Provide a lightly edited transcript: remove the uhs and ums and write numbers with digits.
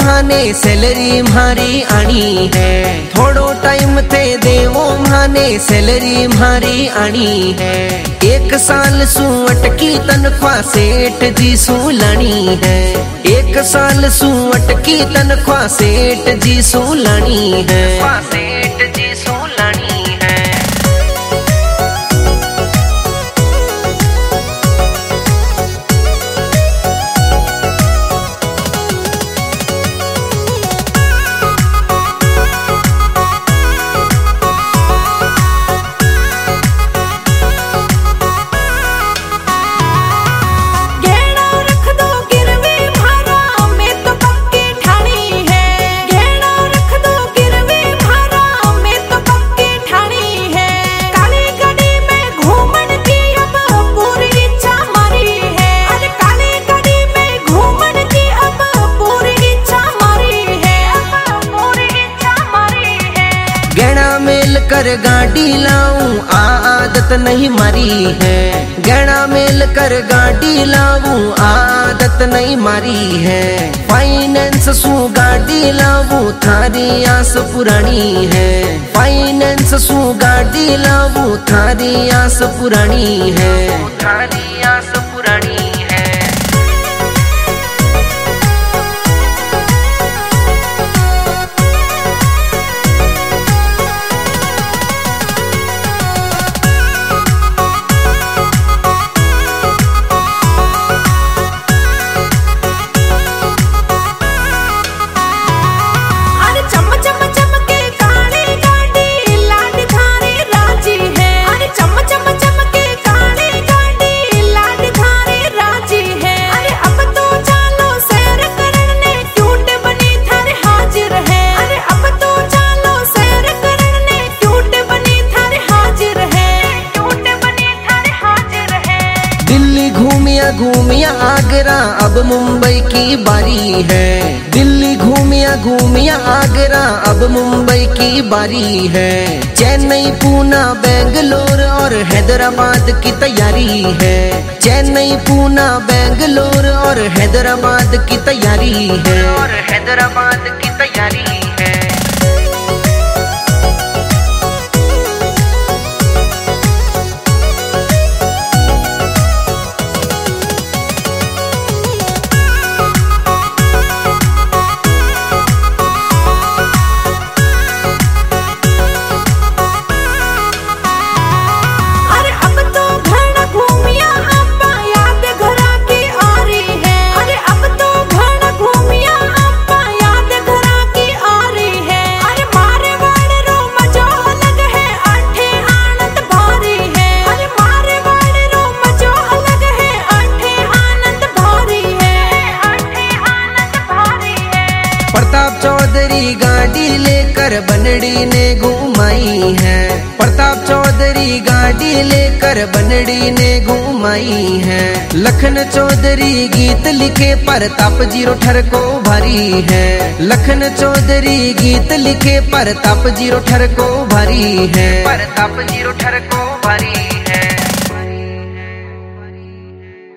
माने सैलरी म्हारी आनी है। थोड़ो टाइम थे देवो माने सैलरी म्हारी आनी है। 1 साल सू अटकी तनख्वाह सेठ जी सू लानी है। 1 साल सू अटकी तनख्वाह सेठ जी सू लानी है। सेठ जी सू लानी है। कर गाड़ी लाऊं आदत नहीं मारी है। गहना मेल कर गाड़ी लाऊं आदत नहीं मारी है। फाइनेंस सू गाड़ी लाऊं थारी आस पुरानी है। फाइनेंस सू गाड़ी लाऊं थारी आस पुरानी है। थारी आस पुरानी है। घूमिया आगरा अब मुंबई की बारी है। दिल्ली घूमिया आगरा अब मुंबई की बारी है। चेन्नई पूना बेंगलोर और हैदराबाद की तैयारी है। चेन्नई पूना बेंगलोर और हैदराबाद की तैयारी है। और हैदराबाद की तैयारी है। प्रताप चौधरी गाड़ी लेकर बनड़ी ने घुमाई है। प्रताप चौधरी गाड़ी लेकर बनड़ी ने घुमाई है। लखन चौधरी गीत लिखे प्रताप जीरो ठर को भारी है। लखन चौधरी गीत लिखे प्रताप जीरो ठर को भारी है। प्रताप जीरो ठर को भारी